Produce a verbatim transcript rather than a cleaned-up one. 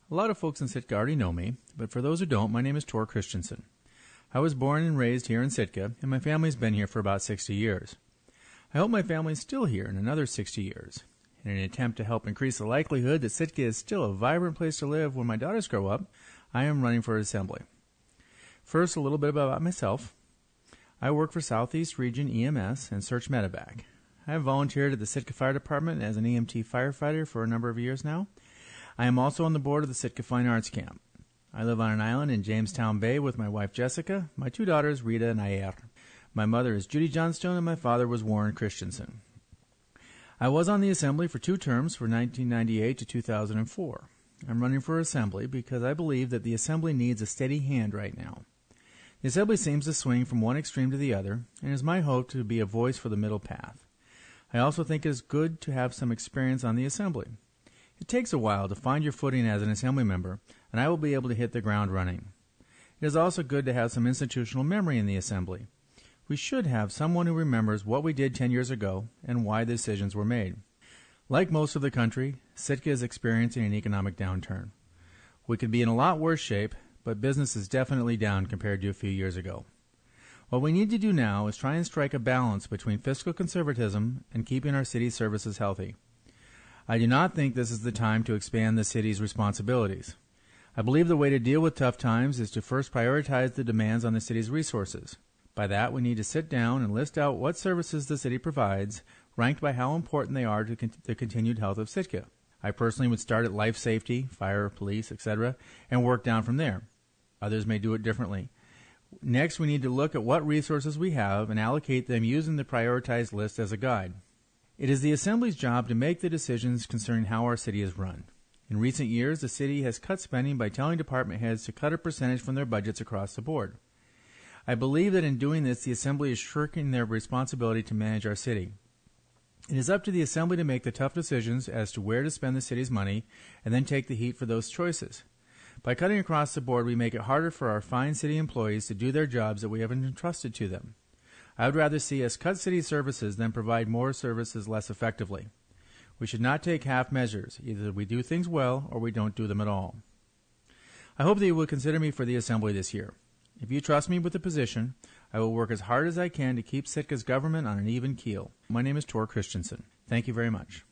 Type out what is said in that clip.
A lot of folks in Sitka already know me, but for those who don't, my name is Tor Christensen. I was born and raised here in Sitka, and my family's been here for about sixty years. I hope my family's still here in another sixty years. In an attempt to help increase the likelihood that Sitka is still a vibrant place to live when my daughters grow up, I am running for Assembly. First, a little bit about myself. I work for Southeast Region E M S and Search Medevac. I have volunteered at the Sitka Fire Department as an E M T firefighter for a number of years now. I am also on the board of the Sitka Fine Arts Camp. I live on an island in Jamestown Bay with my wife Jessica, my two daughters Rita and Ayer. My mother is Judy Johnstone and my father was Warren Christensen. I was on the Assembly for two terms from nineteen ninety-eight to two thousand four. I'm running for Assembly because I believe that the Assembly needs a steady hand right now. The Assembly seems to swing from one extreme to the other, and it is my hope to be a voice for the middle path. I also think it is good to have some experience on the Assembly. It takes a while to find your footing as an Assembly member, and I will be able to hit the ground running. It is also good to have some institutional memory in the Assembly. We should have someone who remembers what we did ten years ago and why the decisions were made. Like most of the country, Sitka is experiencing an economic downturn. We could be in a lot worse shape, but business is definitely down compared to a few years ago. What we need to do now is try and strike a balance between fiscal conservatism and keeping our city's services healthy. I do not think this is the time to expand the city's responsibilities. I believe the way to deal with tough times is to first prioritize the demands on the city's resources. By that, we need to sit down and list out what services the city provides, ranked by how important they are to con- the continued health of Sitka. I personally would start at life safety, fire, police, et cetera, and work down from there. Others may do it differently. Next, we need to look at what resources we have and allocate them using the prioritized list as a guide. It is the Assembly's job to make the decisions concerning how our city is run. In recent years, the city has cut spending by telling department heads to cut a percentage from their budgets across the board. I believe that in doing this, the Assembly is shirking their responsibility to manage our city. It is up to the Assembly to make the tough decisions as to where to spend the city's money and then take the heat for those choices. By cutting across the board, we make it harder for our fine city employees to do their jobs that we have entrusted to them. I would rather see us cut city services than provide more services less effectively. We should not take half measures. Either we do things well or we don't do them at all. I hope that you will consider me for the Assembly this year. If you trust me with the position, I will work as hard as I can to keep Sitka's government on an even keel. My name is Tor Christensen. Thank you very much.